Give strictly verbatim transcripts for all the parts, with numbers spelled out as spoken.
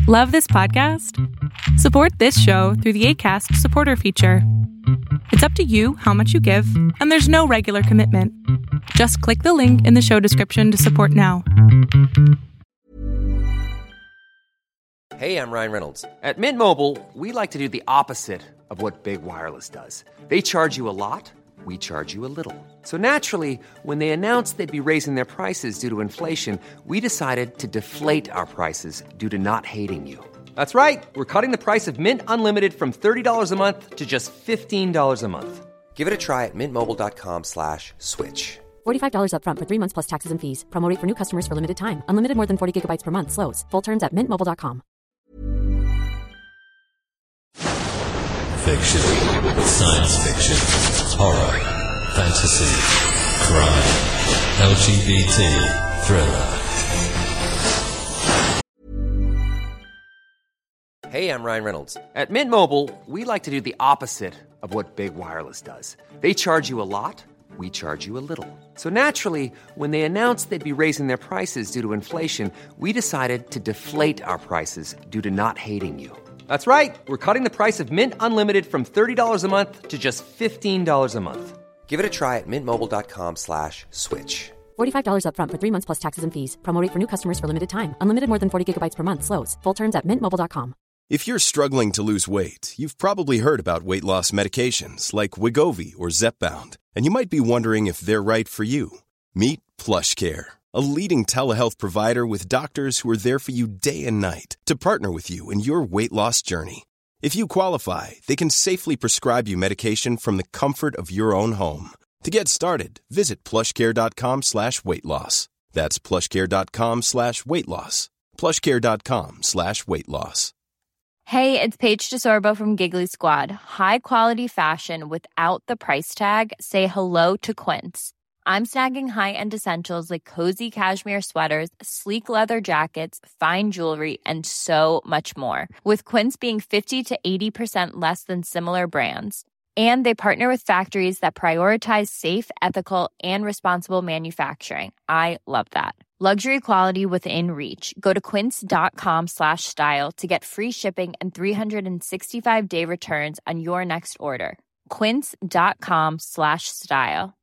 Love this podcast? Support this show through the Acast supporter feature. It's up to you how much you give, and there's no regular commitment. Just click the link in the show description to support now. Hey, I'm Ryan Reynolds. At Mint Mobile, we like to do the opposite of what Big Wireless does. They charge you a lot, we charge you a little. So naturally, when they announced they'd be raising their prices due to inflation, we decided to deflate our prices due to not hating you. That's right. We're cutting the price of Mint Unlimited from thirty dollars a month to just fifteen dollars a month. Give it a try at mintmobile.com slash switch. forty-five dollars up front for three months plus taxes and fees. Promo rate for new customers for limited time. Unlimited more than forty gigabytes per month. Slows full terms at mint mobile dot com. Fiction, science fiction, horror, fantasy, crime, L G B T, thriller. Hey, I'm Ryan Reynolds. At Mint Mobile, we like to do the opposite of what Big Wireless does. They charge you a lot, we charge you a little. So naturally, when they announced they'd be raising their prices due to inflation, we decided to deflate our prices due to not hating you. That's right. We're cutting the price of Mint Unlimited from thirty dollars a month to just fifteen dollars a month. Give it a try at mintmobile.com slash switch. forty-five dollars up front for three months plus taxes and fees. Promo rate for new customers for limited time. Unlimited more than forty gigabytes per month. Slows full terms at mint mobile dot com. If you're struggling to lose weight, you've probably heard about weight loss medications like Wegovy or Zepbound, and you might be wondering if they're right for you. Meet PlushCare, a leading telehealth provider with doctors who are there for you day and night to partner with you in your weight loss journey. If you qualify, they can safely prescribe you medication from the comfort of your own home. To get started, visit plushcare.com slash weight loss. That's plushcare.com slash weight loss. plushcare.com slash weight loss. Hey, it's Paige DeSorbo from Giggly Squad. High quality fashion without the price tag. Say hello to Quince. I'm snagging high-end essentials like cozy cashmere sweaters, sleek leather jackets, fine jewelry, and so much more. With Quince being fifty to eighty percent less than similar brands. And they partner with factories that prioritize safe, ethical, and responsible manufacturing. I love that. Luxury quality within reach. Go to quince.com slash style to get free shipping and three sixty-five day returns on your next order. Quince.com slash style.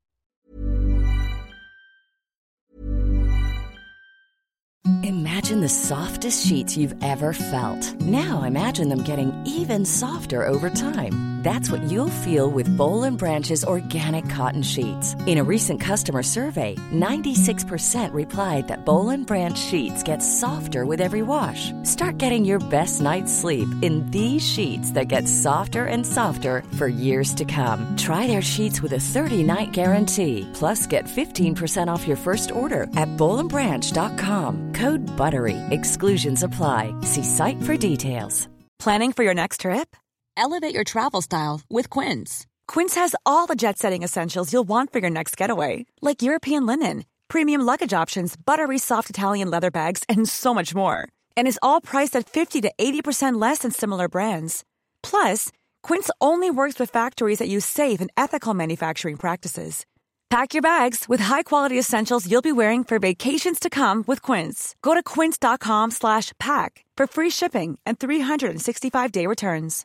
Imagine the softest sheets you've ever felt. Now imagine them getting even softer over time. That's what you'll feel with Boll and Branch's organic cotton sheets. In a recent customer survey, ninety-six percent replied that Boll and Branch sheets get softer with every wash. Start getting your best night's sleep in these sheets that get softer and softer for years to come. Try their sheets with a thirty-night guarantee. Plus, get fifteen percent off your first order at boll and branch dot com. Code BUTTERY. Exclusions apply. See site for details. Planning for your next trip? Elevate your travel style with Quince. Quince has all the jet-setting essentials you'll want for your next getaway, like European linen, premium luggage options, buttery soft Italian leather bags, and so much more. And is all priced at fifty to eighty percent less than similar brands. Plus, Quince only works with factories that use safe and ethical manufacturing practices. Pack your bags with high-quality essentials you'll be wearing for vacations to come with Quince. Go to quince.com slash pack for free shipping and three sixty-five day returns.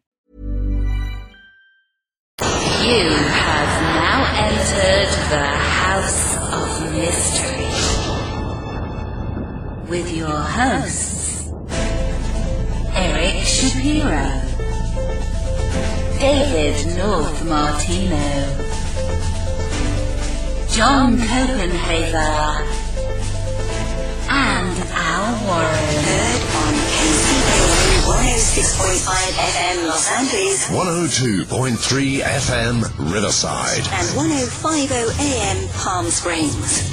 You have now entered the House of Mystery with your hosts, Eric Shapiro, David North Martino, John Copenhaver, and Al Warren. Heard on K C K one oh six point five F M Los Angeles, one oh two point three F M Riverside, and one oh five point oh A M Palm Springs.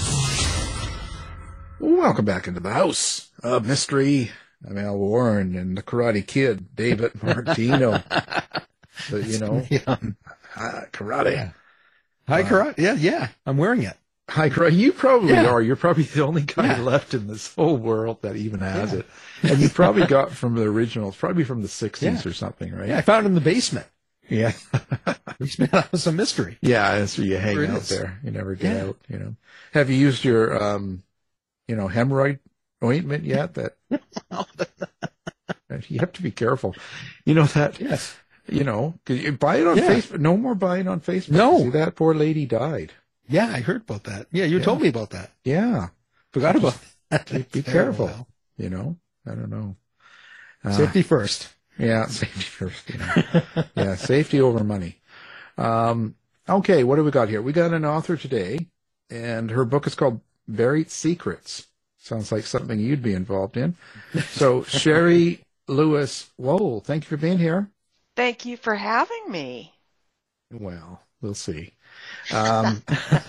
Welcome back into the House of Mystery. I'm Al Warren and the Karate Kid, David Martino. So, you know, yeah. uh, karate. Yeah. Hi, karate. Yeah, yeah. I'm wearing it. Hi, karate. You probably yeah. are. You're probably the only guy yeah. left in this whole world that even has yeah. it. And you probably got from the originals, probably from the sixties yeah. or something, right? Yeah, I found it in the basement. Yeah. Basement House of Mystery. Yeah, that's where you hang where out is. there. You never get yeah. out, you know. Have you used your, um, you know, hemorrhoid ointment yet? That You have to be careful. You know that. Yes. You know, 'cause you buy it on Yeah. Facebook. No more buying on Facebook. No. See, that poor lady died. Yeah, I heard about that. Yeah, you Yeah. told me about that. Yeah. Forgot about that. Be, be careful. You know, I don't know. Uh, Safety first. Yeah, safety first. You know. Yeah, safety over money. Um, okay, what do we got here? We got an author today, and her book is called Buried Secrets. Sounds like something you'd be involved in. So, Sherry Lewis Wohl, thank you for being here. Thank you for having me. Well, we'll see. Um,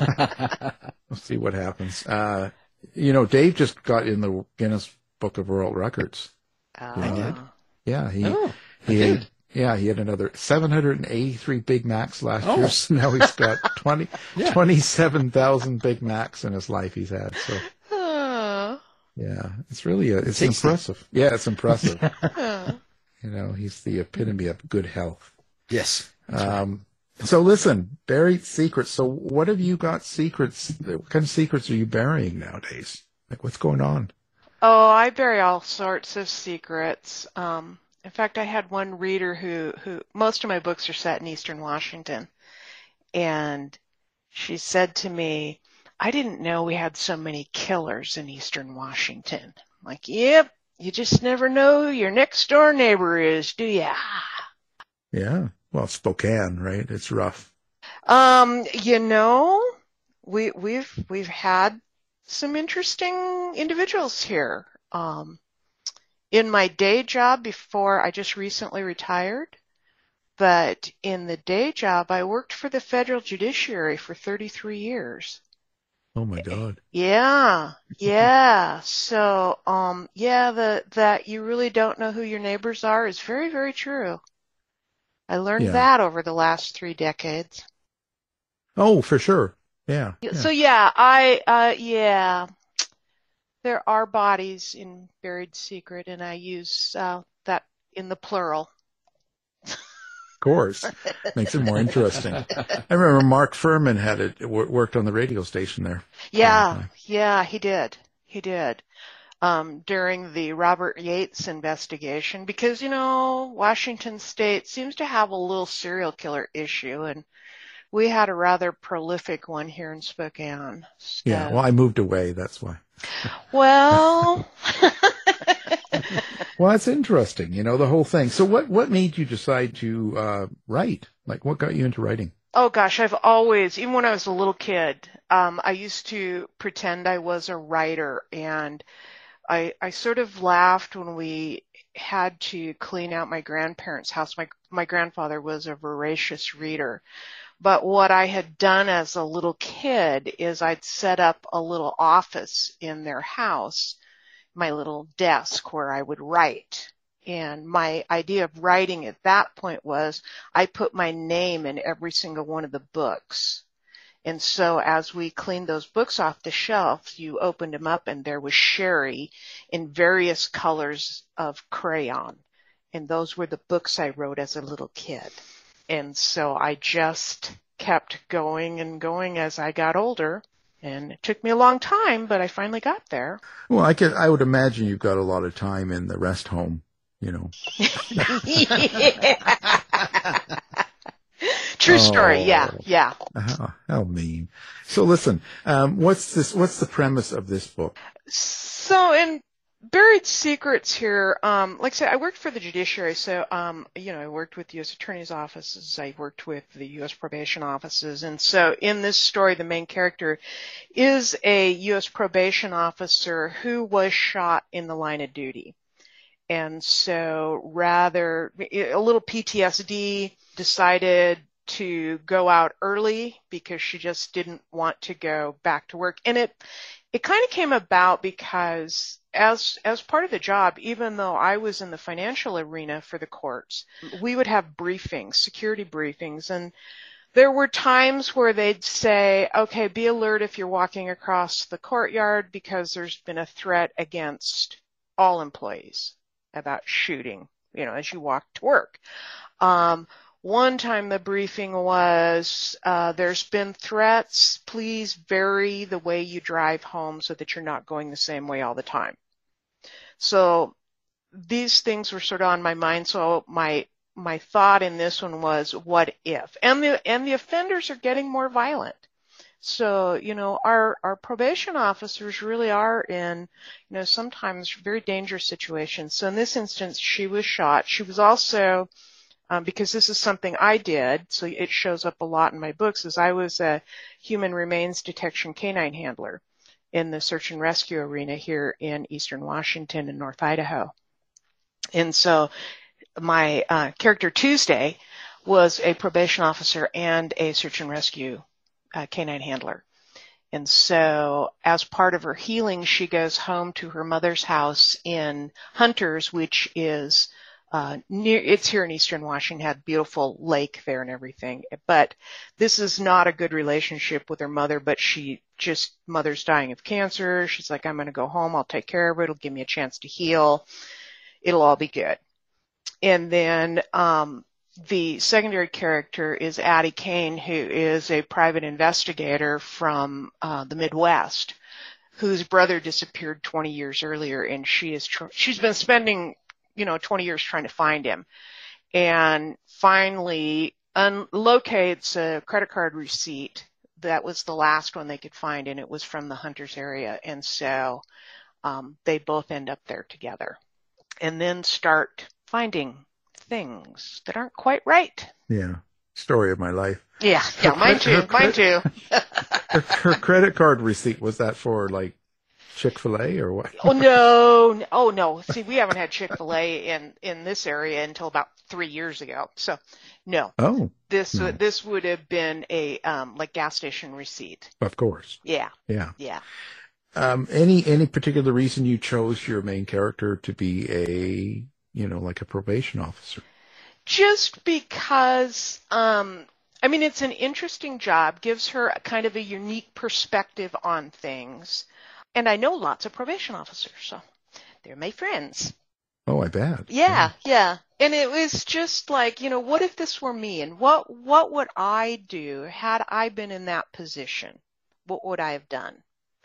we'll see what happens. Uh, you know, Dave just got in the Guinness Book of World Records. Uh, You know that? Yeah, he, Oh, he I had, did. yeah, he had another seven hundred eighty-three Big Macs last Oh. year. So now he's got twenty, Yeah. twenty-seven thousand Big Macs in his life he's had. So, uh, yeah, it's really, a, it's Tasty. impressive. Yeah, it's impressive. uh. You know, he's the epitome of good health. Yes. Um, so listen, buried secrets. So what have you got secrets? What kind of secrets are you burying nowadays? Like what's going on? Oh, I bury all sorts of secrets. Um, in fact, I had one reader who, who, most of my books are set in Eastern Washington. And she said to me, I didn't know we had so many killers in Eastern Washington. I'm like, yep, you just never know who your next door neighbor is, do ya? Yeah. Well, Spokane, right? It's rough. Um, you know, we, we've, we've had some interesting individuals here. Um, in my day job before I just recently retired, but in the day job, I worked for the federal judiciary for thirty-three years. Oh my God. Yeah, yeah. So, um, yeah, the, that you really don't know who your neighbors are is very, very true. I learned Yeah. that over the last three decades. Oh, for sure. Yeah. yeah. So yeah, I, uh, yeah, there are bodies in Buried Secret, and I use, uh, that in the plural. Of course. Makes it more interesting. I remember Mark Furman had it, w- worked on the radio station there. Yeah, Uh, yeah, he did. He did. Um, during the Robert Yates investigation, because, you know, Washington State seems to have a little serial killer issue, and we had a rather prolific one here in Spokane. So, Yeah. Well, I moved away. That's why. well, Well, that's interesting. You know, the whole thing. So what, what made you decide to, uh, write? Like what got you into writing? oh gosh, I've always, even when I was a little kid, um, I used to pretend I was a writer, and I, I sort of laughed when we had to clean out my grandparents' house. My, my grandfather was a voracious reader. But what I had done as a little kid is I'd set up a little office in their house, my little desk where I would write. And my idea of writing at that point was I put my name in every single one of the books. And so as we cleaned those books off the shelf, you opened them up and there was Sherry in various colors of crayon. And those were the books I wrote as a little kid. And so I just kept going and going as I got older. And it took me a long time, but I finally got there. Well, I could, I would imagine you've got a lot of time in the rest home, you know. True story. Oh. Yeah. Yeah. How, how mean. So listen, um, what's this, what's the premise of this book? So in Buried Secrets here, um, like I said, I worked for the judiciary, so, um, you know, I worked with U S attorney's offices, I worked with the U S probation offices, and so in this story, the main character is a U S probation officer who was shot in the line of duty. And so rather, a little P T S D, decided to go out early because she just didn't want to go back to work. And it, it kind of came about because as, as part of the job, even though I was in the financial arena for the courts, we would have briefings, security briefings, and there were times where they'd say, okay, be alert if you're walking across the courtyard because there's been a threat against all employees about shooting, you know, as you walk to work. Um, One time the briefing was, uh, there's been threats, please vary the way you drive home so that you're not going the same way all the time. So these things were sort of on my mind. So my my thought in this one was, what if? And the and the offenders are getting more violent. So, you know, our, our probation officers really are in, you know, sometimes very dangerous situations. So in this instance, she was shot. She was also, um, because this is something I did, so it shows up a lot in my books, is I was a human remains detection canine handler in the search and rescue arena here in Eastern Washington and North Idaho. And so my uh, character Tuesday was a probation officer and a search and rescue Uh, canine handler. And so as part of her healing, she goes home to her mother's house in Hunters, which is uh, near, it's here in Eastern Washington, had beautiful lake there and everything. But this is not a good relationship with her mother, but she just, mother's dying of cancer. She's like, I'm going to go home. I'll take care of it. It'll give me a chance to heal. It'll all be good. And then, um, the secondary character is Addie Kane, who is a private investigator from uh, the Midwest, whose brother disappeared twenty years earlier, and she is tr- she's been spending, you know, twenty years trying to find him, and finally un- locates a credit card receipt that was the last one they could find, and it was from the Hunters area, and so um, they both end up there together, and then start finding things that aren't quite right. Yeah. Story of my life. Yeah. Yeah. Her, mine too. her, Mine too. her, her credit card receipt, was that for like Chick-fil-A or what? Oh, no. Oh, no. See, we haven't had Chick-fil-A in, in this area until about three years ago. So no. Oh. This, no. uh, this would have been a, um, like gas station receipt. Of course. Yeah. Yeah. Yeah. Um, any, any particular reason you chose your main character to be a, you know, like a probation officer? Just because, um, I mean, it's an interesting job, gives her a kind of a unique perspective on things. And I know lots of probation officers, so they're my friends. Oh, I bet. Yeah, yeah. And it was just like, you know, what if this were me? And what, what would I do had I been in that position? What would I have done?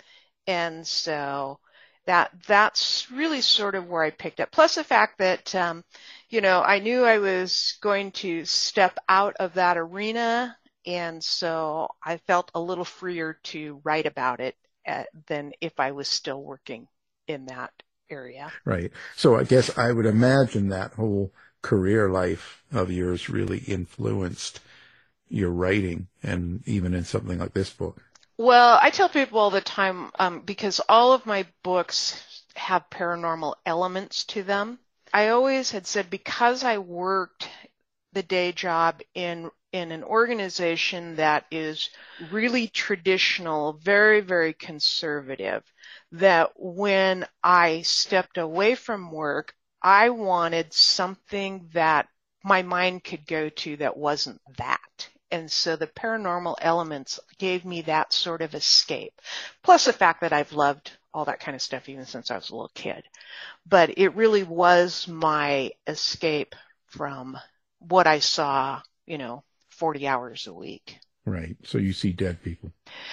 And so that that's really sort of where I picked up. Plus the fact that, um, you know, I knew I was going to step out of that arena, and so I felt a little freer to write about it uh, than if I was still working in that area. Right. So I guess I would imagine that whole career life of yours really influenced your writing, and even in something like this book. Well, I tell people all the time, um, because all of my books have paranormal elements to them. I always had said, because I worked the day job in in an organization that is really traditional, very, very conservative, that when I stepped away from work, I wanted something that my mind could go to that wasn't that. And so the paranormal elements gave me that sort of escape. Plus the fact that I've loved all that kind of stuff even since I was a little kid. But it really was my escape from what I saw, you know, forty hours a week. Right. So you see dead people.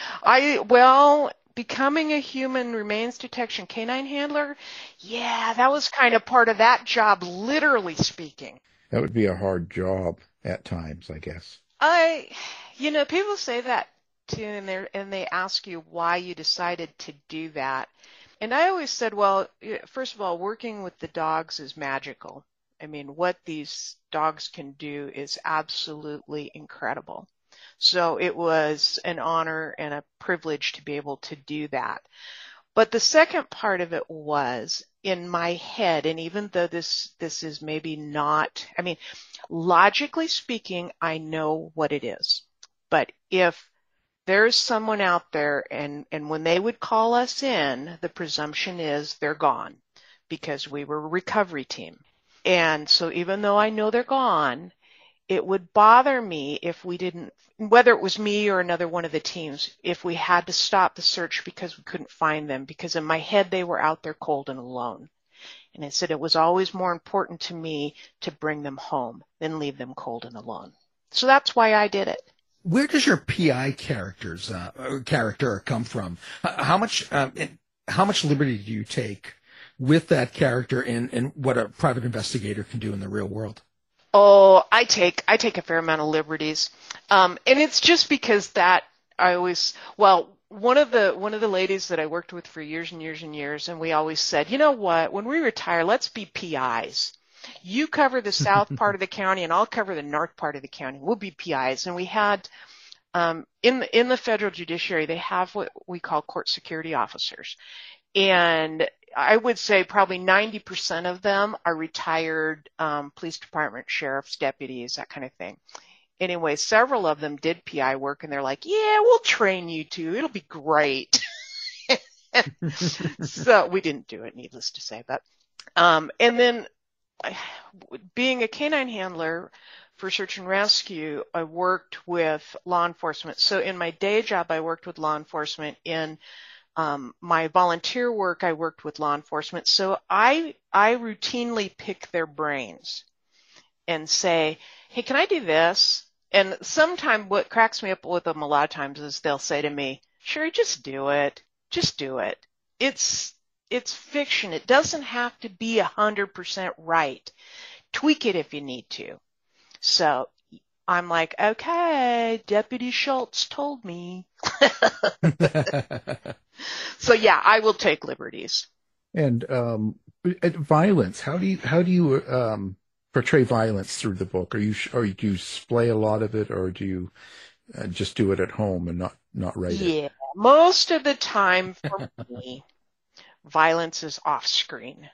I, well, becoming a human remains detection canine handler, yeah, that was kind of part of that job, literally speaking. That would be a hard job at times, I guess. I, you know, people say that too, and they and they ask you why you decided to do that. And I always said, well, first of all, working with the dogs is magical. I mean, what these dogs can do is absolutely incredible. So it was an honor and a privilege to be able to do that. But the second part of it was in my head, and even though this this is maybe not, I mean, logically speaking, I know what it is. But if there's someone out there, and, and when they would call us in, the presumption is they're gone because we were a recovery team. And so even though I know they're gone, it would bother me if we didn't, whether it was me or another one of the teams, if we had to stop the search because we couldn't find them, because in my head they were out there cold and alone. And I said it was always more important to me to bring them home than leave them cold and alone. So that's why I did it. Where does your P I characters uh, character come from? How much um, how much liberty do you take with that character and, and what a private investigator can do in the real world? Oh, I take I take a fair amount of liberties, um, and it's just because that I always well one of the one of the ladies that I worked with for years and years and years, and we always said, you know what, when we retire, let's be P Is. You cover the south part of the county, and I'll cover the north part of the county. We'll be P Is, and we had um, in the, in the federal judiciary, they have what we call court security officers, and I would say probably ninety percent of them are retired um, police department, sheriffs, deputies, that kind of thing. Anyway, several of them did P I work, and they're like, yeah, we'll train you too. It'll be great. So we didn't do it, needless to say. But um, and then being a canine handler for search and rescue, I worked with law enforcement. So in my day job, I worked with law enforcement. In Um, my volunteer work, I worked with law enforcement. So I, I routinely pick their brains and say, hey, can I do this? And sometimes what cracks me up with them a lot of times is they'll say to me, Sherry, just do it. Just do it. It's, it's fiction. It doesn't have to be a hundred percent right. Tweak it if you need to. So I'm like, okay, Deputy Schultz told me. So yeah, I will take liberties. And um, violence. How do you how do you um, portray violence through the book? Are you or do you display a lot of it, or do you uh, just do it at home and not not write yeah, it? Yeah, most of the time for me, violence is off screen.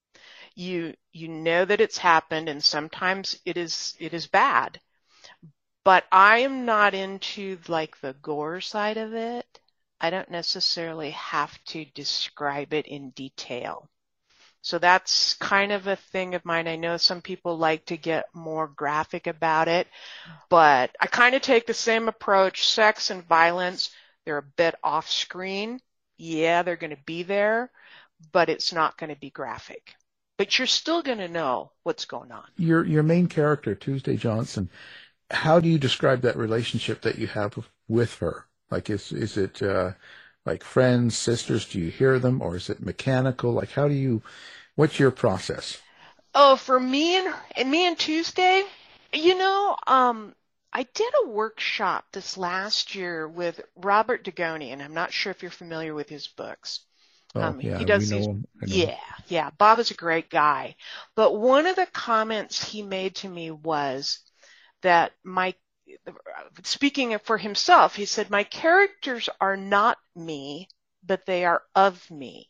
You you know that it's happened, and sometimes it is it is bad. But I am not into like the gore side of it. I don't necessarily have to describe it in detail. So that's kind of a thing of mine. I know some people like to get more graphic about it, but I kind of take the same approach. Sex and violence, they're a bit off screen. Yeah, they're going to be there, but it's not going to be graphic. But you're still going to know what's going on. Your your main character, Tuesday Johnson, how do you describe that relationship that you have with her? Like, is is it uh, like friends, sisters? Do you hear them, or is it mechanical? Like, how do you? What's your process? Oh, for me and and me and Tuesday, you know, um, I did a workshop this last year with Robert Dugoni, and I'm not sure if you're familiar with his books. Oh, um, yeah, he does we know these, him. I know yeah, him. yeah. Bob is a great guy, but one of the comments he made to me was that my speaking for himself, he said, my characters are not me, but they are of me.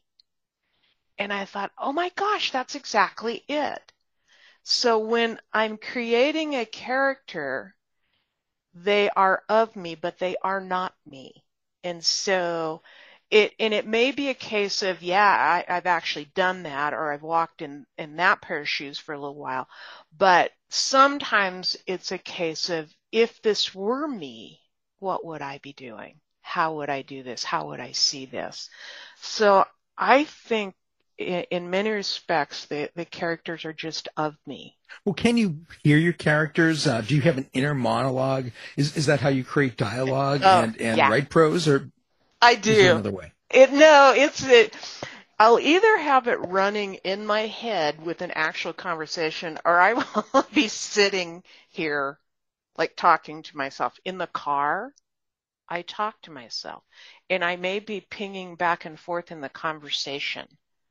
And I thought, oh my gosh, that's exactly it. So when I'm creating a character, they are of me, but they are not me. And so it, and it may be a case of, yeah, I, I've actually done that, or I've walked in, in that pair of shoes for a little while. But sometimes it's a case of, if this were me, what would I be doing? How would I do this? How would I see this? So I think in, in many respects, the, the characters are just of me. Well, can you hear your characters? Uh, do you have an inner monologue? Is is that how you create dialogue Oh, and, and yeah. write prose, or I do. is there another way? It, no, it's it. I'll either have it running in my head with an actual conversation, or I will be sitting here like talking to myself. In the car, I talk to myself, and I may be pinging back and forth in the conversation.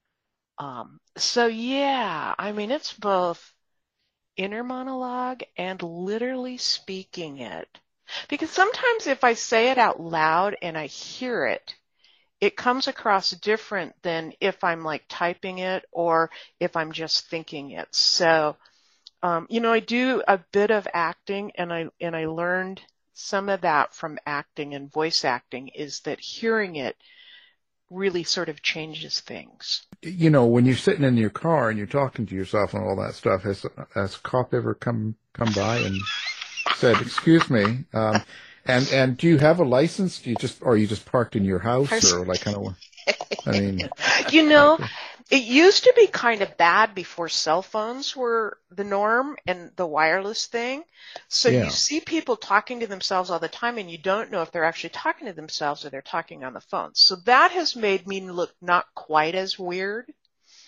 Um, so yeah, I mean, it's both inner monologue and literally speaking it. Because sometimes if I say it out loud and I hear it, it comes across different than if I'm like typing it or if I'm just thinking it. So, um, you know, I do a bit of acting, and I and I learned some of that from acting and voice acting, is that hearing it really sort of changes things. You know, when you're sitting in your car and you're talking to yourself and all that stuff, has has a cop ever come come by and said, "Excuse me," um, and and do you have a license? Do you just or are you just parked in your house, or like kind of? I mean, you know, it used to be kind of bad before cell phones were the norm and the wireless thing. So Yeah. you see people talking to themselves all the time, and you don't know if they're actually talking to themselves or they're talking on the phone. So that has made me look not quite as weird.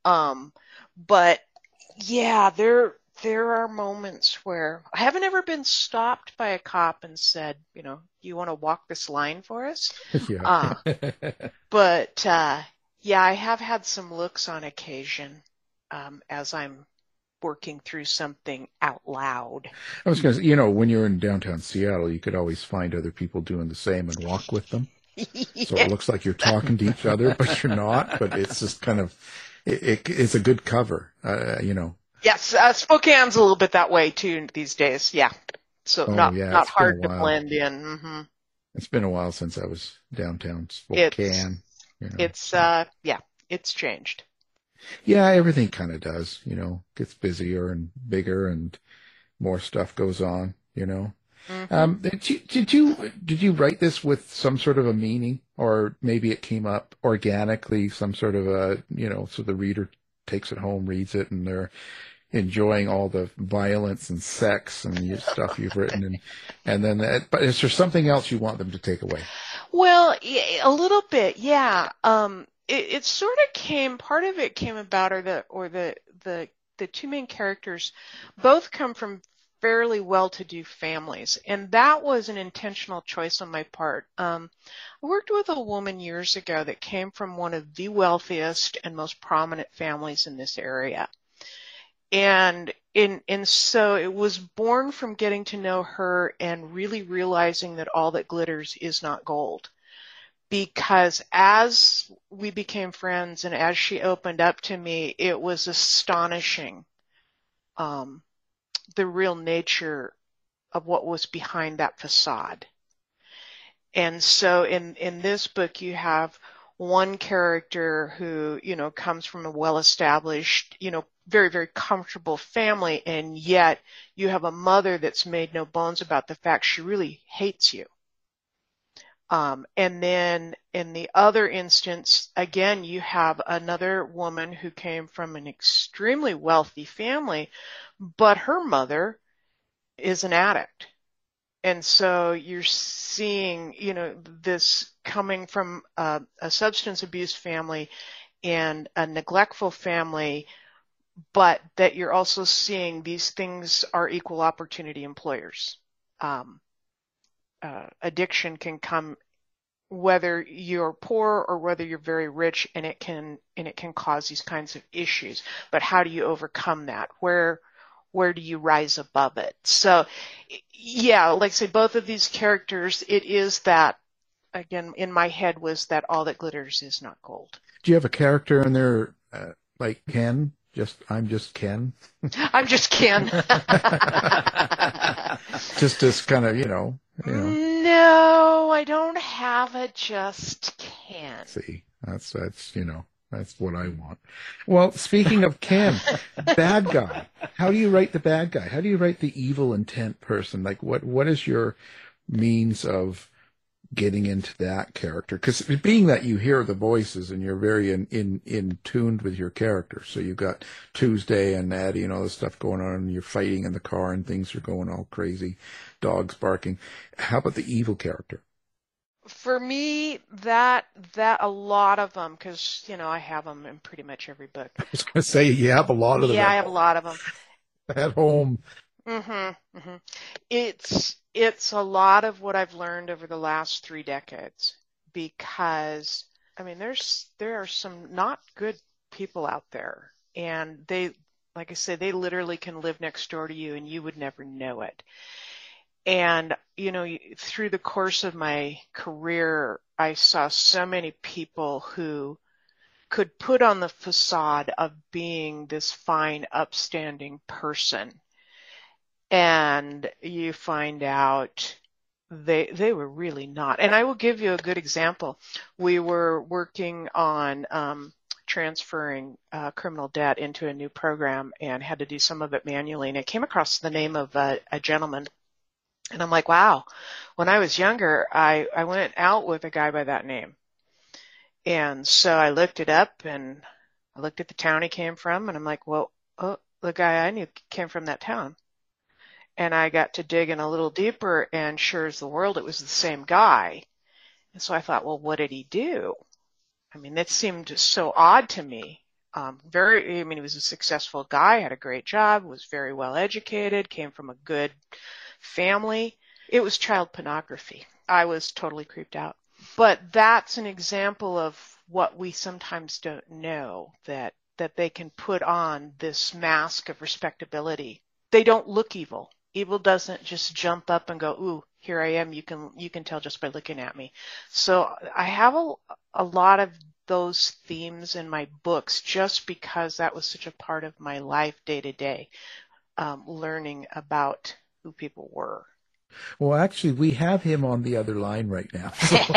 Um, but yeah, there there are moments where I haven't ever been stopped by a cop and said, you know, you want to walk this line for us? Yeah. Uh, but uh, yeah, I have had some looks on occasion um, as I'm working through something out loud. I was going to say, you know, when you're in downtown Seattle, you could always find other people doing the same and walk with them. Yeah. So it looks like you're talking to each other, but you're not. But it's just kind of, it, it, it's a good cover, uh, you know. Yes, uh, Spokane's a little bit that way too these days. Yeah, so Oh, not yeah, not it's been a hard to while. blend in. hmm It's been a while since I was downtown Spokane. You know. It's uh, yeah, it's changed. Yeah, everything kind of does, you know, gets busier and bigger and more stuff goes on, you know. Mhm. Um, did you, did you, did you write this with some sort of a meaning, or maybe it came up organically, some sort of a, you know, so the reader takes it home, reads it, and they're enjoying all the violence and sex and your stuff you've written, and, and then that, but is there something else you want them to take away? Well, y- a little bit, yeah. Um, it, it sort of came. Part of it came about, or the or the the the two main characters, both come from fairly well-to-do families, and that was an intentional choice on my part. Um, I worked with a woman years ago that came from one of the wealthiest and most prominent families in this area. And in and so it was born from getting to know her and really realizing that all that glitters is not gold. Because as we became friends and as she opened up to me, it was astonishing, um, the real nature of what was behind that facade. And so in, in this book, you have one character who, you know, comes from a well-established, you know, very, very comfortable family, and yet you have a mother that's made no bones about the fact she really hates you. Um, and then in the other instance, again, you have another woman who came from an extremely wealthy family, but her mother is an addict. And so you're seeing, you know, this coming from a, a substance abuse family and a neglectful family, but that you're also seeing these things are equal opportunity employers. Um, uh, addiction can come whether you're poor or whether you're very rich, and it can and it can cause these kinds of issues. But how do you overcome that? Where where do you rise above it? So, yeah, like I say, both of these characters, it is that, again, in my head was that all that glitters is not gold. Do you have a character in there uh, like Ken? Just I'm just Ken. I'm just Ken. Just as kind of, you know, you know. No, I don't have a just Ken. See, that's that's you know, that's what I want. Well, speaking of Ken, bad guy. How do you write the bad guy? How do you write the evil intent person? Like, what what is your means of getting into that character? Because being that you hear the voices and you're very in, in, in tuned with your character. So you've got Tuesday and Addie and all this stuff going on, and you're fighting in the car and things are going all crazy, dogs barking. How about the evil character? For me, that, that a lot of them, because, you know, I have them in pretty much every book. I was going to say, you have a lot of them. Yeah, I have a lot of them. At home. Mm-hmm, mm-hmm. It's, it's a lot of what I've learned over the last three decades, because, I mean, there's, there are some not good people out there, and they, like I say, they literally can live next door to you and you would never know it. And, you know, through the course of my career, I saw so many people who could put on the facade of being this fine, upstanding person. And you find out they they were really not. And I will give you a good example. We were working on um, transferring uh, criminal debt into a new program and had to do some of it manually. And I came across the name of a, a gentleman. And I'm like, wow, when I was younger, I, I went out with a guy by that name. And so I looked it up and I looked at the town he came from, and I'm like, well, oh, the guy I knew came from that town. And I got to dig in a little deeper, and sure as the world, it was the same guy. And so I thought, well, what did he do? I mean, that seemed so odd to me. Um, very, I mean, he was a successful guy, had a great job, was very well educated, came from a good family. It was child pornography. I was totally creeped out. But that's an example of what we sometimes don't know, that, that they can put on this mask of respectability. They don't look evil. Evil doesn't just jump up and go, ooh, here I am. You can, you can tell just by looking at me. So I have a, a lot of those themes in my books just because that was such a part of my life day to day, um, learning about who people were. Well, actually, we have him on the other line right now.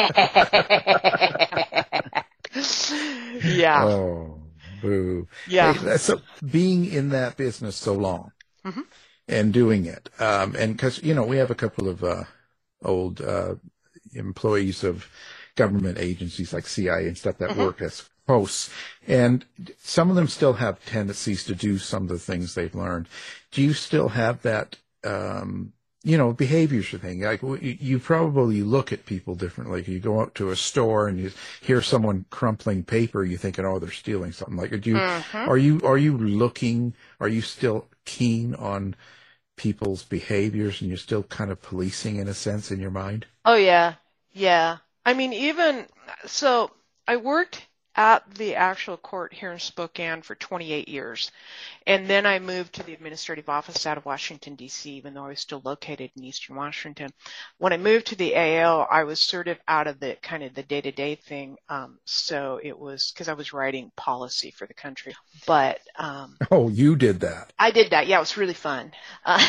Yeah. Oh, boo. Yeah. Hey, so being in that business so long mm-hmm. and doing it, um, and because, you know, we have a couple of uh, old uh, employees of government agencies like C I A and stuff that mm-hmm. work as hosts, and some of them still have tendencies to do some of the things they've learned. Do you still have that, um, you know, behaviors thing? Like you probably look at people differently. You go out to a store and you hear someone crumpling paper, you thinking, oh, they're stealing something. Like, do you, mm-hmm. are you, are you looking, are you still keen on people's behaviors and you're still kind of policing in a sense in your mind? Oh, yeah. Yeah. I mean, even, so I worked at the actual court here in Spokane for twenty-eight years. And then I moved to the administrative office out of Washington, D C, even though I was still located in Eastern Washington. When I moved to the A L, I was sort of out of the kind of the day-to-day thing. Um, so it was because I was writing policy for the country. But um, oh, you did that. I did that. Yeah, it was really fun. Uh,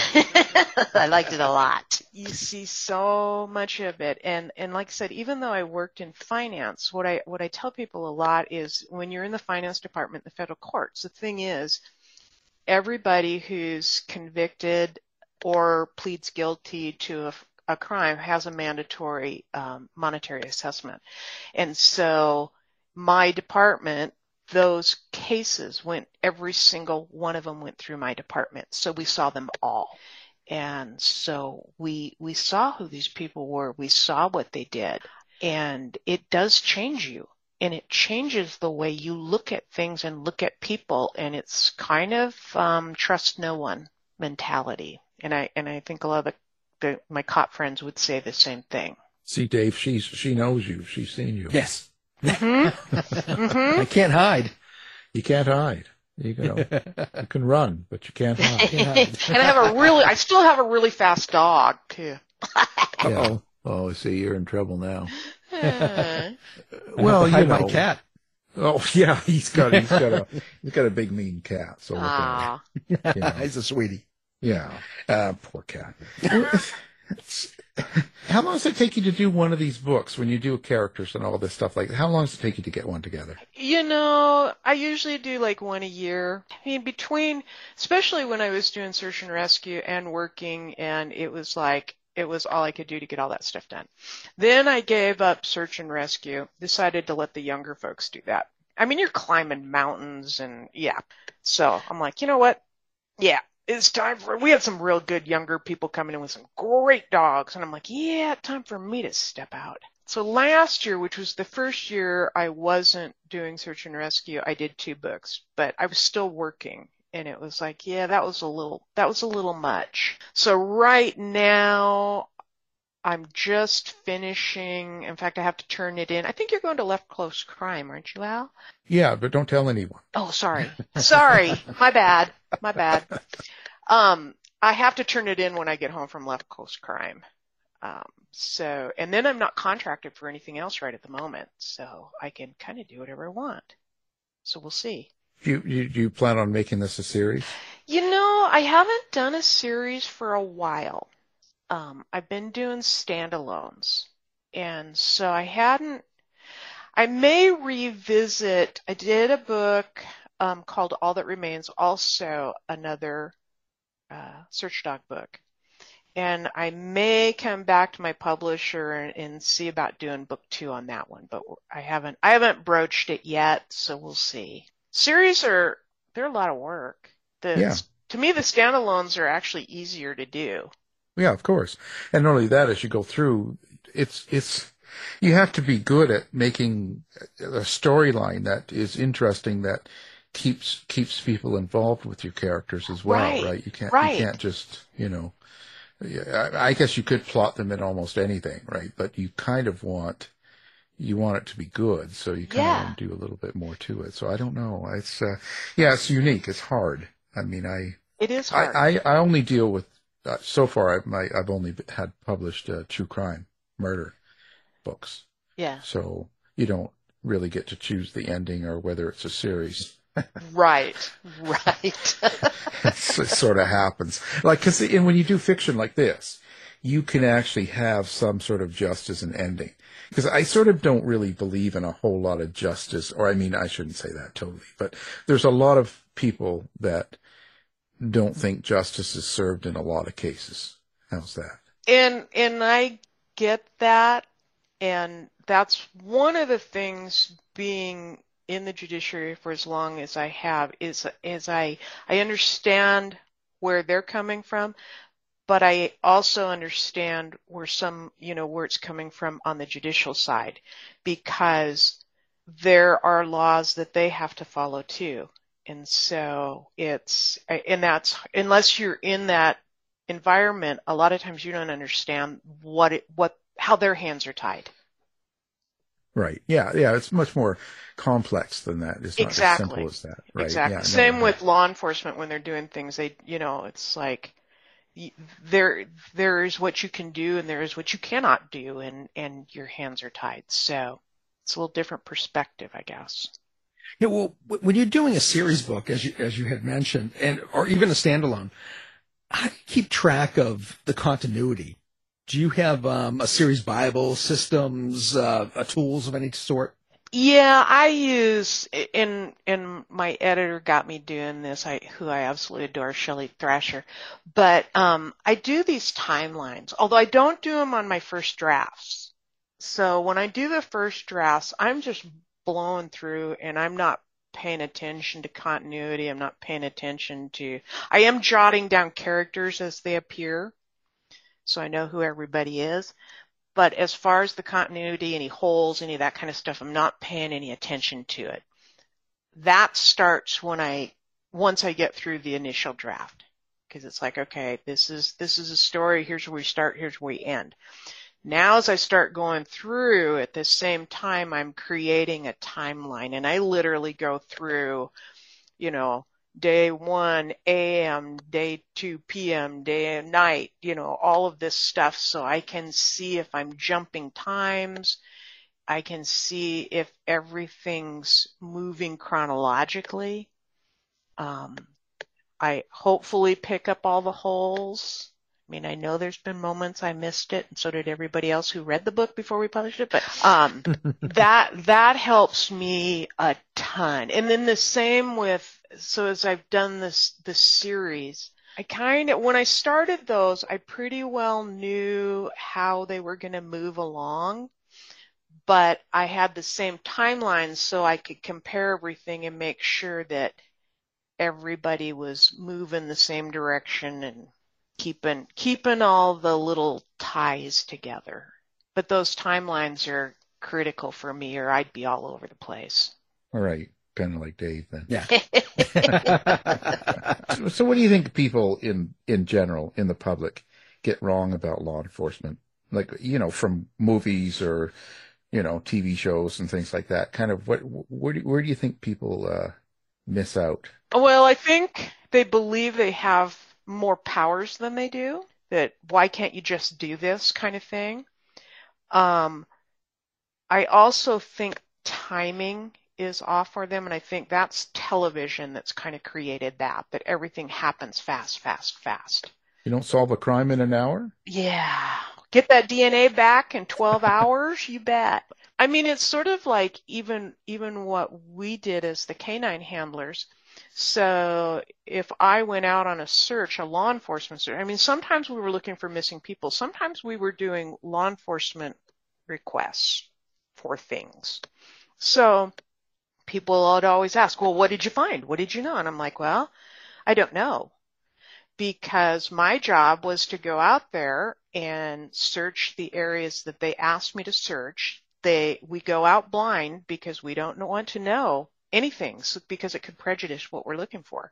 I liked it a lot. You see so much of it. And, and like I said, even though I worked in finance, what I, what I tell people a lot is when you're in the finance department, the federal courts, the thing is, everybody who's convicted or pleads guilty to a, a crime has a mandatory um, monetary assessment. And so my department, those cases went, every single one of them went through my department. So we saw them all. And so we, we saw who these people were. We saw what they did. And it does change you. And it changes the way you look at things and look at people. And it's kind of um, trust no one mentality. And I and I think a lot of the, the, my cop friends would say the same thing. See, Dave, she's she knows you. She's seen you. Yes. Mm-hmm. mm-hmm. I can't hide. You can't hide. You know, you can run, but you can't hide. Can't hide. And I have a really, I still have a really fast dog too. Yeah. Oh, see, you're in trouble now. Well, you know, my cat. Oh yeah, he's got he's got a he's got a big mean cat. So look at him. You know. He's a sweetie. Yeah, uh, poor cat. How long does it take you to do one of these books when you do characters and all this stuff like that? How long does it take you to get one together? You know, I usually do like one a year. I mean, between, especially when I was doing search and rescue and working, and it was like, it was all I could do to get all that stuff done. Then I gave up search and rescue, decided to let the younger folks do that. I mean, you're climbing mountains and yeah. So I'm like, you know what? Yeah, it's time for, we had some real good younger people coming in with some great dogs. And I'm like, yeah, time for me to step out. So last year, which was the first year I wasn't doing search and rescue, I did two books, but I was still working. And it was like, yeah, that was a little, that was a little much. So right now I'm just finishing. In fact, I have to turn it in. I think you're going to Left Close Crime, aren't you, Al? Yeah, but don't tell anyone. Oh, sorry. Sorry. My bad. My bad. Um, I have to turn it in when I get home from Left Close Crime. Um, so, and then I'm not contracted for anything else right at the moment. So I can kind of do whatever I want. So we'll see. Do you, you, do you plan on making this a series? You know, I haven't done a series for a while. Um, I've been doing standalones. And so I hadn't, I may revisit, I did a book um, called All That Remains, also another uh, search dog book. And I may come back to my publisher and, and see about doing book two on that one, but I haven't, I haven't broached it yet, so we'll see. Series are, they're a lot of work. The, yeah. To me, the standalones are actually easier to do. Yeah, of course. And not only that, as you go through, it's, it's, you have to be good at making a storyline that is interesting, that keeps keeps people involved with your characters as well, Right, right? You can't right. you can't just, you know, I, I guess you could plot them in almost anything, right? But you kind of want you want it to be good, so you kind Yeah. of want to do a little bit more to it. So I don't know. It's uh, yeah, it's unique. It's hard. I mean, I It is hard. I, I, I only deal with uh, so far. I've my, I've only had published uh, true crime murder books. Yeah. So you don't really get to choose the ending or whether it's a series. Right, right. It's, it sort of happens. Like, cause and when you do fiction like this, you can actually have some sort of justice and ending. Because I sort of don't really believe in a whole lot of justice, or I mean, I shouldn't say that totally, but there's a lot of people that don't think justice is served in a lot of cases. How's that? And and I get that, and that's one of the things being in the judiciary for as long as I have is is I I understand where they're coming from, but I also understand where some, you know, where it's coming from on the judicial side, because there are laws that they have to follow too. And so it's, and that's, unless you're in that environment, a lot of times you don't understand what it, what, how their hands are tied. Right. Yeah. Yeah. It's much more complex than that. It's not Exactly. as simple as that. Right. Exactly. Yeah, no, Same no. with law enforcement when they're doing things. They, you know, it's like y- there, there is what you can do and there is what you cannot do, and and your hands are tied. So it's a little different perspective, I guess. Yeah, well, w- when you're doing a series book, as you as you had mentioned, and or even a standalone, how do you keep track of the continuity? Do you have um, a series Bible, systems, uh, uh, tools of any sort? Yeah, I use, and and my editor got me doing this, I who I absolutely adore, Shelley Thrasher. But um, I do these timelines, although I don't do them on my first drafts. So when I do the first drafts, I'm just blowing through, and I'm not paying attention to continuity. I'm not paying attention to, I am jotting down characters as they appear, so I know who everybody is. But as far as the continuity, any holes, any of that kind of stuff, I'm not paying any attention to it. That starts when I, once I get through the initial draft, because it's like, okay, this is, this is a story. Here's where we start. Here's where we end. Now, as I start going through, at the same time, I'm creating a timeline, and I literally go through, you know, day one A M, day two P M, day and night, you know, all of this stuff, so I can see if I'm jumping times. I can see if everything's moving chronologically. Um, I hopefully pick up all the holes. I mean, I know there's been moments I missed it, and so did everybody else who read the book before we published it, but um, that that helps me a ton. And then the same with, so as I've done this this series, I kind of, when I started those, I pretty well knew how they were going to move along, but I had the same timelines so I could compare everything and make sure that everybody was moving the same direction and keeping keeping all the little ties together. But those timelines are critical for me, or I'd be all over the place. All right. Kind of like Dave then. Yeah. so, so what do you think people in, in general, in the public, get wrong about law enforcement? Like, you know, from movies or, you know, T V shows and things like that. Kind of what, where do, where do you think people uh, miss out? Well, I think they believe they have more powers than they do, that why can't you just do this kind of thing. Um, I also think timing is off for them, and I think that's television that's kind of created that, that everything happens fast, fast, fast. You don't solve a crime in an hour? Yeah. Get that D N A back in twelve hours? You bet. I mean, it's sort of like even even what we did as the canine handlers. So if I went out on a search, a law enforcement search, I mean, sometimes we were looking for missing people. Sometimes we were doing law enforcement requests for things. So people would always ask, well, what did you find? What did you know? And I'm like, well, I don't know. Because my job was to go out there and search the areas that they asked me to search. They, we go out blind because we don't want to know anything so, because it could prejudice what we're looking for.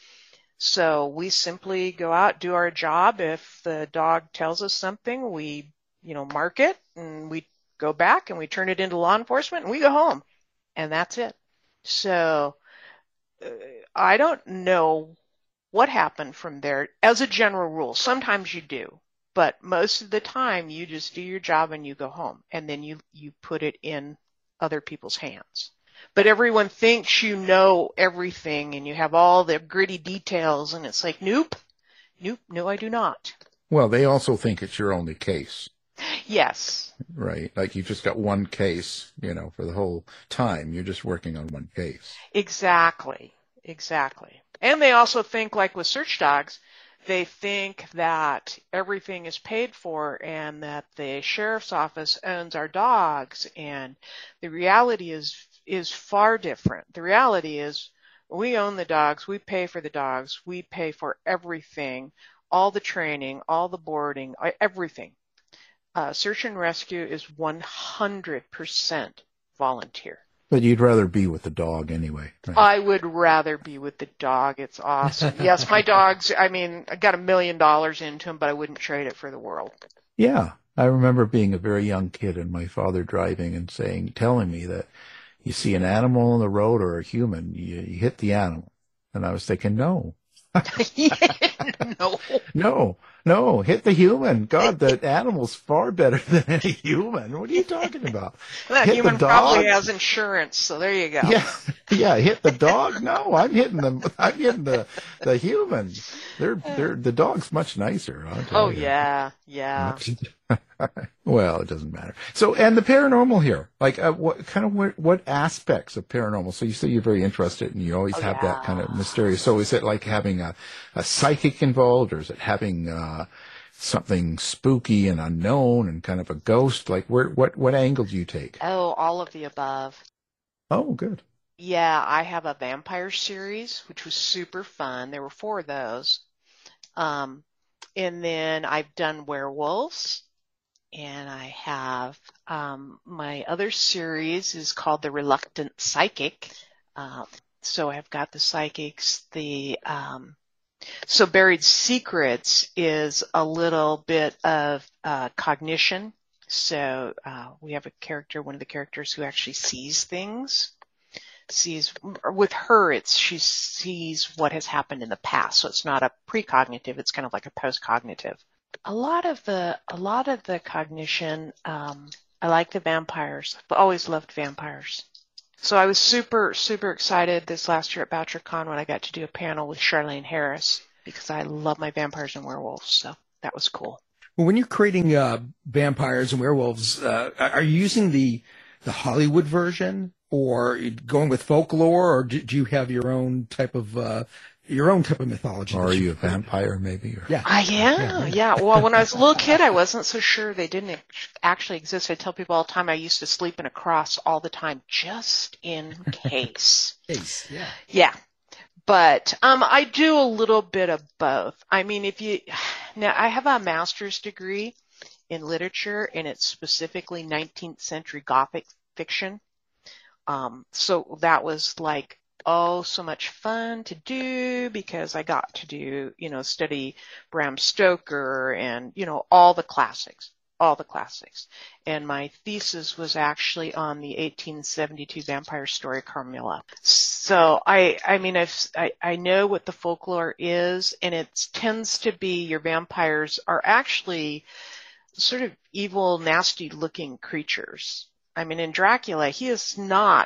So we simply go out, do our job. If the dog tells us something, we, you know, mark it, and we go back and we turn it into law enforcement, and we go home, and that's it. So uh, I don't know what happened from there as a general rule. Sometimes you do, but most of the time you just do your job and you go home, and then you, you put it in other people's hands. But everyone thinks you know everything and you have all the gritty details, and it's like, nope, nope, no, I do not. Well, they also think it's your only case. Yes. Right. Like you just got one case, you know, for the whole time. You're just working on one case. Exactly. Exactly. And they also think, like with search dogs, they think that everything is paid for and that the sheriff's office owns our dogs. And the reality is, is far different. The reality is we own the dogs. We pay for the dogs. We pay for everything, all the training, all the boarding, everything. Uh, search and rescue is one hundred percent volunteer. But you'd rather be with the dog anyway. Right? I would rather be with the dog. It's awesome. Yes, my dogs, I mean, I got a million dollars into them, but I wouldn't trade it for the world. Yeah. I remember being a very young kid and my father driving and saying, telling me that you see an animal on the road or a human, you, you hit the animal. And I was thinking, no. no. No, no, hit the human. God, the animal's far better than any human. What are you talking about? That hit human the dog? Probably has insurance, so there you go. Yeah, yeah, hit the dog? No, I'm hitting them. I'm hitting the the human. They're they're the dog's much nicer. I'll tell Oh you. yeah, yeah. Well, it doesn't matter. So, and the paranormal here, like, uh, what kind of what, what aspects of paranormal? So you say you're very interested, and you always Oh, have yeah. that kind of mysterious. So is it like having a, a psychic involved, or is it having uh, something spooky and unknown and kind of a ghost? Like, where what what angle do you take? Oh, all of the above. Oh, good. Yeah, I have a vampire series, which was super fun. There were four of those. Um, and then I've done werewolves. And I have, um, my other series is called The Reluctant Psychic. Um, so I've got the psychics, the, um, so Buried Secrets is a little bit of, uh, cognition. So, uh, we have a character, one of the characters who actually sees things, sees, with her, it's, she sees what has happened in the past. So it's not a precognitive, it's kind of like a postcognitive. A lot of the, a lot of the cognition, um, I like the vampires. I've always loved vampires. So I was super, super excited this last year at BoucherCon when I got to do a panel with Charlene Harris because I love my vampires and werewolves. So that was cool. Well, when you're creating uh, vampires and werewolves, uh, are you using the the Hollywood version, or going with folklore, or do, do you have your own type of uh, your own type of mythology? Or are you a vampire, maybe? Or... Yeah, I am. Yeah, yeah. Well, when I was a little kid, I wasn't so sure they didn't actually exist. I tell people all the time I used to sleep in a cross all the time, just in case. Case, yeah. Yeah. But um, I do a little bit of both. I mean, if you now, I have a master's degree in literature, and it's specifically nineteenth century Gothic fiction. Um, so that was like, oh, so much fun to do because I got to do, you know, study Bram Stoker and, you know, all the classics, all the classics. And my thesis was actually on the eighteen seventy-two vampire story Carmilla. So I, I mean, I've, I, I know what the folklore is, and it tends to be your vampires are actually sort of evil, nasty looking creatures. I mean, in Dracula, he is not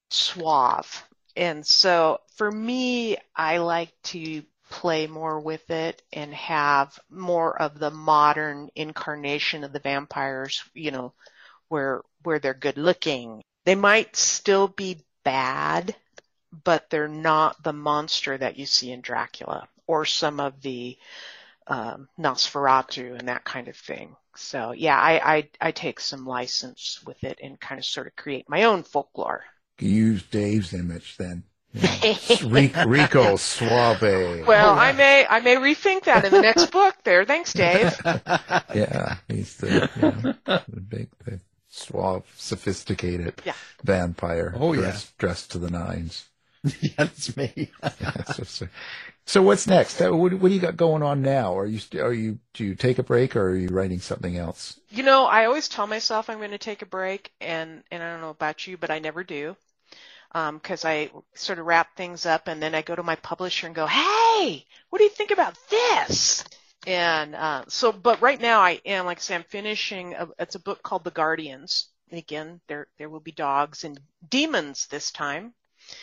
suave. And so for me, I like to play more with it and have more of the modern incarnation of the vampires, you know, where, where they're good looking. They might still be bad, but they're not the monster that you see in Dracula or some of the um, Nosferatu and that kind of thing. So yeah, I, I, I take some license with it and kind of sort of create my own folklore. Use Dave's image then. You know, Rico Suave. Well, I may I may rethink that in the next book there. Thanks, Dave. Yeah, he's the, you know, the big the suave, sophisticated yeah. vampire. Oh, dressed, yeah. dressed to the nines. Yeah, that's me. yeah, so, so what's next? What, what do you got going on now? Are you, are you, do you take a break or are you writing something else? You know, I always tell myself I'm going to take a break, and, and I don't know about you, but I never do. Um, 'cause I sort of wrap things up and then I go to my publisher and go, hey, what do you think about this? And, uh, so, but right now I am, like I say, I'm finishing, a, it's a book called The Guardians. And again, there, there will be dogs and demons this time.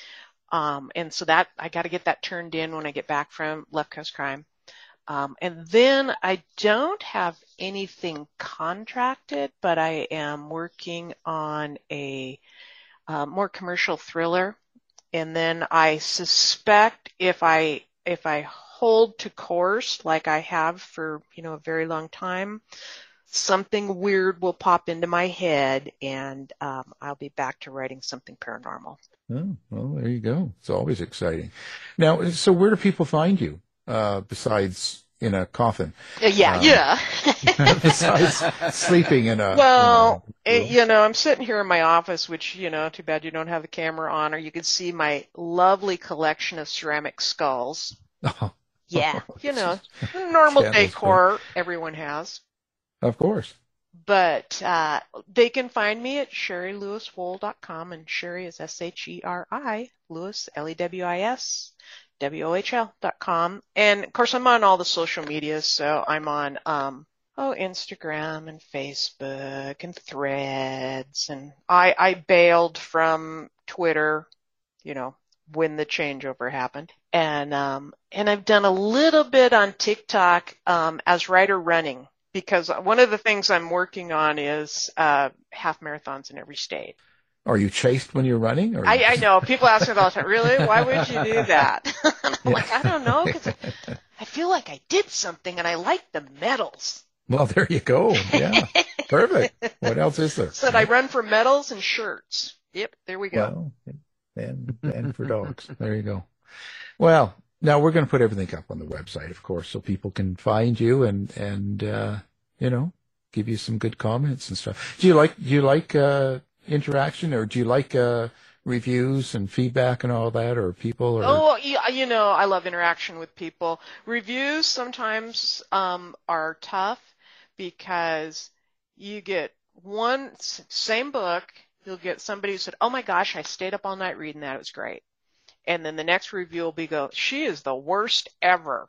Um, and so that, I got to get that turned in when I get back from Left Coast Crime. Um, and then I don't have anything contracted, but I am working on a, Uh, more commercial thriller, and then I suspect if I if I hold to course like I have for you know a very long time, something weird will pop into my head, and um, I'll be back to writing something paranormal. Oh, well, there you go. It's always exciting. Now, so where do people find you uh, besides in a coffin? Uh, yeah, um, yeah. besides sleeping in a. Well, you know, it, you know, I'm sitting here in my office, which, you know, too bad you don't have the camera on, or you can see my lovely collection of ceramic skulls. Oh. Yeah, you know, normal Candles, decor everyone has. Of course. But uh, they can find me at sherry lewis wohl dot com, and Sherry is S H E R I, Lewis, L E W I S, W O H L dot com. And, of course, I'm on all the social medias, so I'm on, um, oh, Instagram and Facebook and Threads. And I, I bailed from Twitter, you know, when the changeover happened. And um, and I've done a little bit on TikTok um, as writer running, because one of the things I'm working on is uh, half marathons in every state. Are you chased when you're running? Or I, I know. People ask me all the time, really? Why would you do that? And I'm like, I don't know, because I feel like I did something and I like the medals. Well, there you go. Yeah. Perfect. What else is there? Said I run for medals and shirts. Yep, there we go. Well, and, and for dogs. There you go. Well, now we're going to put everything up on the website, of course, so people can find you and, and, uh, you know, give you some good comments and stuff. Do you like, do you like, uh, interaction, or do you like, uh, reviews and feedback and all that, or people? Or... Oh, yeah, you know, I love interaction with people. Reviews sometimes, um, are tough because you get one, same book, you'll get somebody who said, oh my gosh, I stayed up all night reading that, it was great. And then the next review will be go, she is the worst ever.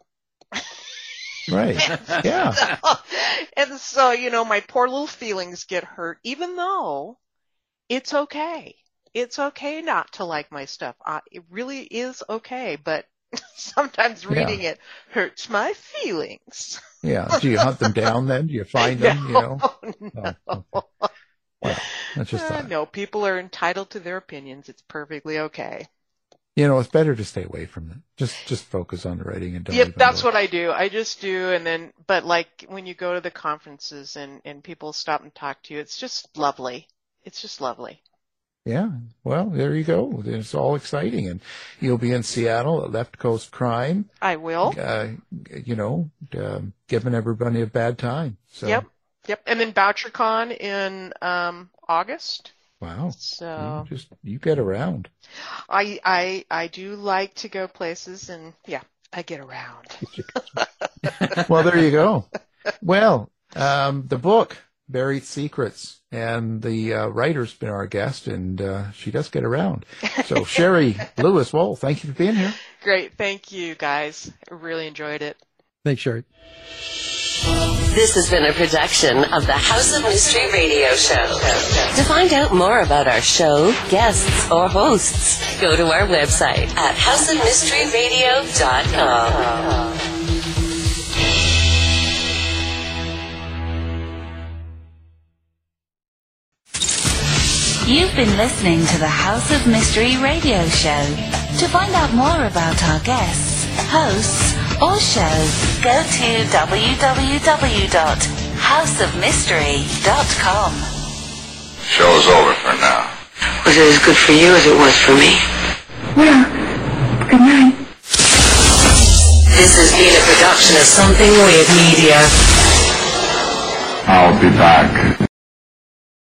Right. Yeah. So, and so, you know, my poor little feelings get hurt, even though it's okay. It's okay not to like my stuff. Uh, it really is okay, but sometimes reading yeah. it hurts my feelings. Yeah. Do you hunt them down then? Do you find them, you know? No. Oh, okay. Well, that's just uh, no, people are entitled to their opinions. It's perfectly okay. You know, it's better to stay away from it. Just, just focus on the writing and don't. Yep, even that's look. what I do. I just do, and then, but like when you go to the conferences and and people stop and talk to you, it's just lovely. It's just lovely. Yeah. Well, there you go. It's all exciting, and you'll be in Seattle at Left Coast Crime. I will. Uh, you know, uh, giving everybody a bad time. So. Yep. Yep. And then BoucherCon in um, August. Wow. So you just you get around. I I I do like to go places, and yeah, I get around. Well, there you go. Well, um, the book Buried Secrets, and the uh, writer's been our guest, and uh, she does get around. So Sherry Lewis Wohl, thank you for being here. Great, thank you guys. I really enjoyed it. Thanks, Sherry. This has been a production of the House of Mystery Radio Show. To find out more about our show, guests, or hosts, go to our website at house of mystery radio dot com. You've been listening to the House of Mystery Radio Show. To find out more about our guests, hosts, or shows, go to w w w dot house of mystery dot com. Show's over for now. Was it as good for you as it was for me? Well, good night. This has been a production of Something Weird Media. I'll be back.